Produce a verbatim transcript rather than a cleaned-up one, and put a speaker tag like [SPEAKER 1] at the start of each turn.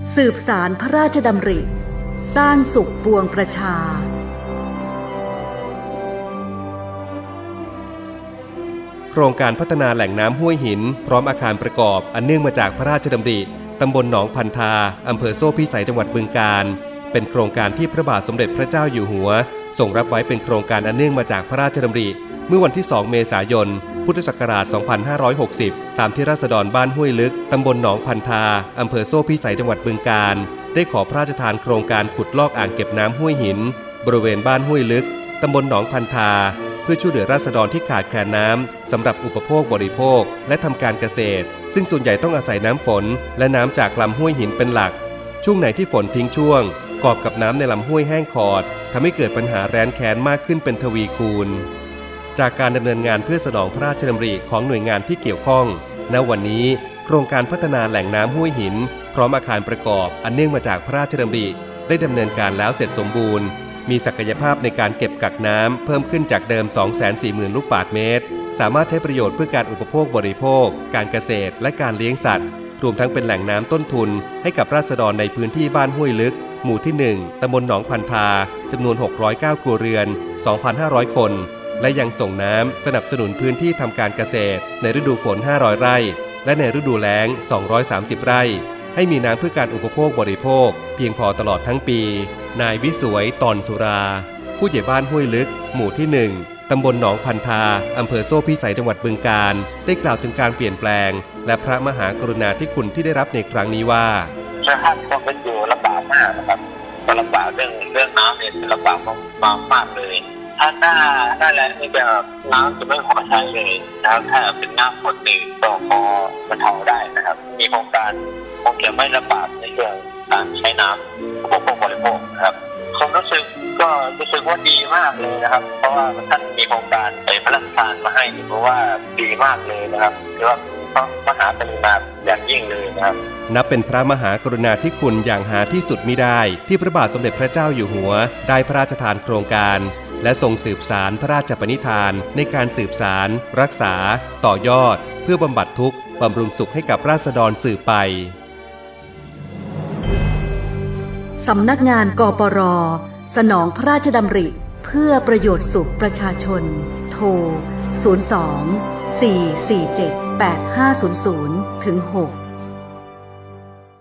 [SPEAKER 1] สืบสารพระราชดำริสร้างสุขปวงประชา
[SPEAKER 2] โครงการพัฒนาแหล่งน้ำห้วยหินพร้อมอาคารประกอบอันเนื่องมาจากพระราชดำริตำบลหนองพันธาอำเภอโซ่พิสัยจังหวัดบึงกาฬเป็นโครงการที่พระบาทสมเด็จพระเจ้าอยู่หัวทรงรับไว้เป็นโครงการอันเนื่องมาจากพระราชดำริเมื่อวันที่สองเมษายนพุทธศักราชสองพันห้าร้อยหกสิบตามที่ราษฎรบ้านห้วยลึกตำบลหนองพันธาอำเภอโซ่พิสัยจังหวัดบึงกาฬได้ขอพระราชทานโครงการขุดลอกอ่างเก็บน้ำห้วยหินบริเวณบ้านห้วยลึกตำบลหนองพันธาเพื่อช่วยเหลือราษฎรที่ขาดแคลนน้ำสำหรับอุปโภคบริโภคและทำการเกษตรซึ่งส่วนใหญ่ต้องอาศัยน้ำฝนและน้ำจากลำห้วยหินเป็นหลักช่วงไหนที่ฝนทิ้งช่วงกอบกับน้ำในลำห้วยแห้งขอดทำให้เกิดปัญหาแร้นแค้นมากขึ้นเป็นทวีคูณจากการดำเนินงานเพื่อสนองพระราชดำริของหน่วยงานที่เกี่ยวข้องณวันนี้โครงการพัฒนาแหล่งน้ำห้วยหินพร้อมอาคารประกอบอันเนื่องมาจากพระราชดำริได้ดำเนินการแล้วเสร็จสมบูรณ์มีศักยภาพในการเก็บกักน้ำเพิ่มขึ้นจากเดิม สองแสนสี่หมื่น ลูกบาศก์เมตรสามารถใช้ประโยชน์เพื่อการอุปโภคบริโภคการเกษตรและการเลี้ยงสัตว์รวมทั้งเป็นแหล่งน้ำต้นทุนให้กับราษฎรในพื้นที่บ้านห้วยลึกหมู่ที่หนึ่งตำบลหนองพันธาจำนวนหกร้อยเก้าครัวเรือน สองพันห้าร้อย คนและยังส่งน้ำสนับสนุนพื้นที่ทำการเกษตรในฤดูฝนห้าร้อยไร่และในฤดูแล้งสองร้อยสามสิบไร่ให้มีน้ำเพื่อการอุปโภคบริโภคเพียงพอตลอดทั้งปีนายวิสวยตอนสุราผู้ใหญ่บ้านห้วยลึกหมู่ที่หนึ่งตำบลหนองพันธาอำเภอโซ่พิสัยจังหวัดบึงกาฬได้กล่าวถึงการเปลี่ยนแปลงและพระมหากรุณาธิคุณที่ได้รับในครั้งนี้ว่า
[SPEAKER 3] ชาวบ้านก็เป็นอยู่ลำบากมากนะครับลำบากเรื่องเรื่องน้ำเนี่ยลำบากมากมากเลยถ้าหน้าหน้าแล้งนี่จะน้ำจะไม่พอใช้เลยนะครับถ้าเป็นน้ำฝนนี่ก็พอบรรเทาได้นะครับมีโครงการคงจะไม่ลำบากในเรื่องการใช้น้ำอุปโภคบริโภคนะครับความรู้สึกก็รู้สึกว่าดีมากเลยนะครับเพราะว่าท่านมีโครงการไปพระราชทานมาให้เพราะว่าดีมากเลยนะครับหรือว่าพระมหากรุณาอย่างยิ่งเลยนะครับ
[SPEAKER 2] นับเป็นพระมหากรุณาธิคุณอย่างหาที่สุดมิได้ที่พระบาทสมเด็จพระเจ้าอยู่หัวได้พระราชทานโครงการและทรงสืบสารพระราชปณิธานในการสืบสารรักษาต่อยอดเพื่อบำบัดทุกข์บำรุงสุขให้กับราษฎรสืบไป
[SPEAKER 1] สำนักงานกปร.สนองพระราชดำริเพื่อประโยชน์สุขประชาชนโทรศูนย์ สอง สี่ สี่ เจ็ด แปด ห้า ศูนย์ ศูนย์ ถึง หก